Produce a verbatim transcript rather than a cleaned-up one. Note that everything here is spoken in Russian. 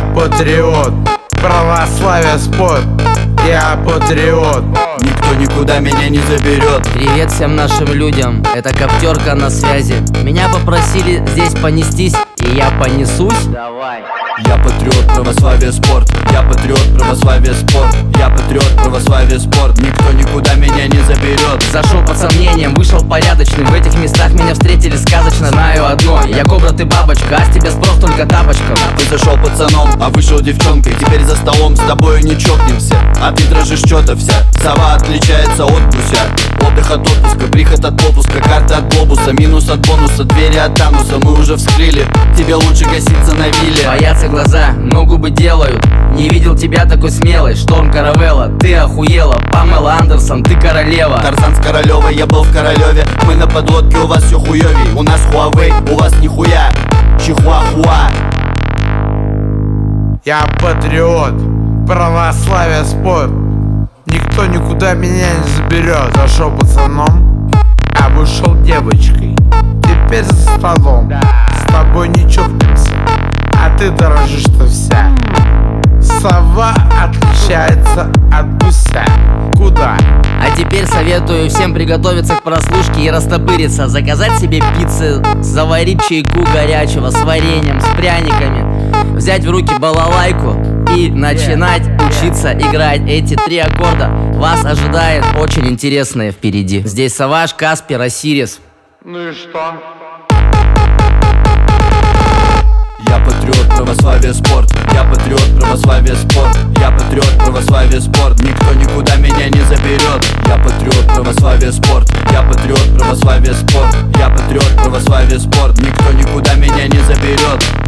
Я патриот, православие, спорт. Я патриот, никто никуда меня не заберет. Привет всем нашим людям, это Коптерка на связи. Меня попросили здесь понестись, и я понесусь. Давай. Я патриот, православие, спорт. Я патриот, православие, спорт. Я патриот, православие, спорт. Никто никуда меня не заберет. Зашел под сомнением, вышел порядочный. В этих местах меня встретили сказочно. Знаю одно, я кобра, ты бабочка, а с тебя спрос только тапочком. Ты зашел пацаном, а вышел девчонкой. Теперь за столом с тобой не чокнемся. А ты дрожишь что-то вся. Сова отличается от гуся. Отдых от отпуска, приход от попуска, карта от глобуса, минус от бонуса, двери от ануса. Мы уже вскрыли, тебе лучше гаситься на вилле. Боятся глаза, но губы делают. Не видел тебя такой смелой. Шторм Каравелла, ты охуела. Памела Андерсон, ты королева. Тарзан с Королевой, я был в Королеве. Мы на подлодке, у вас все хуёвей. У нас Huawei, у вас нихуя. Чихуахуа. Я патриот, православие, спорт. Никто никуда меня не заберет. Зашел пацаном, а вышел девочкой. Теперь за столом с тобой не чокнемся, а ты дорожишь-то вся. Сова отличается от гуся. Куда? А теперь советую всем приготовиться к прослушке и растопыриться. Заказать себе пиццы, заварить чайку горячего с вареньем, с пряниками, взять в руки балалайку и начинать учиться играть. Эти три аккорда вас ожидает очень интересное впереди. Здесь Саваш, Каспер, Осирис. Ну и что? Я патриот, православие, спорт. Я патриот, православие, спорт. Я патриот, православие, спорт. Никто никуда меня не заберет. Я патриот, православие, спорт. Я патриот, православие, спорт. Я патриот, православие, спорт. Никто никуда меня не заберет.